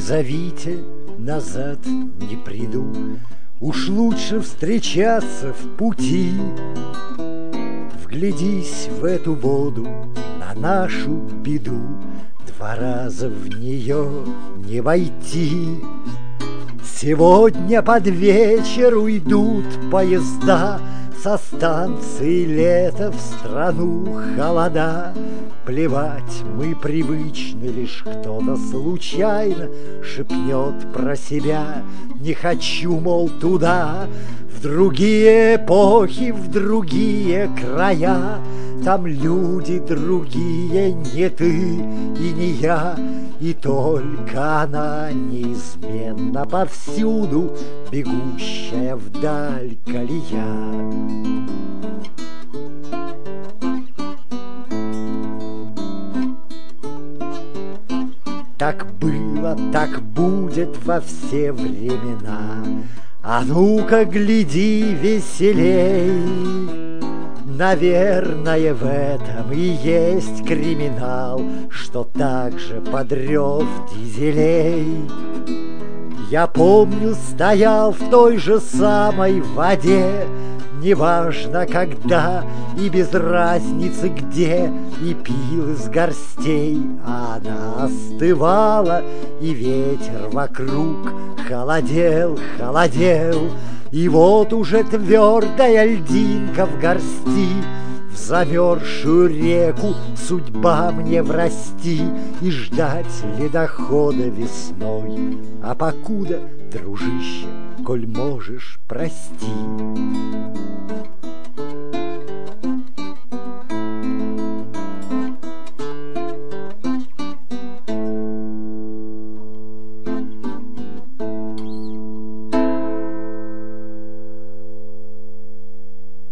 зовите, назад не приду. Уж лучше встречаться в пути. Вглядись в эту воду, на нашу беду, 2 раза в нее не войти. Сегодня под вечер уйдут поезда со станции лета в страну холода. Плевать, мы привычны, лишь кто-то случайно шепнет про себя: не хочу, мол, туда. В другие эпохи, в другие края, там люди другие, не ты и не я. И только она неизменно повсюду, бегущая вдаль колея. Так было, так будет во все времена. А ну-ка, гляди веселей. Наверное, в этом и есть криминал, что так же подрёв дизелей. Я помню, стоял в той же самой воде, неважно когда и без разницы где, и пил из горстей, а она остывала, и ветер вокруг холодел, холодел. И вот уже твердая льдинка в горсти, в замерзшую реку судьба мне врасти и ждать ледохода весной. А покуда, дружище, коль можешь, прости.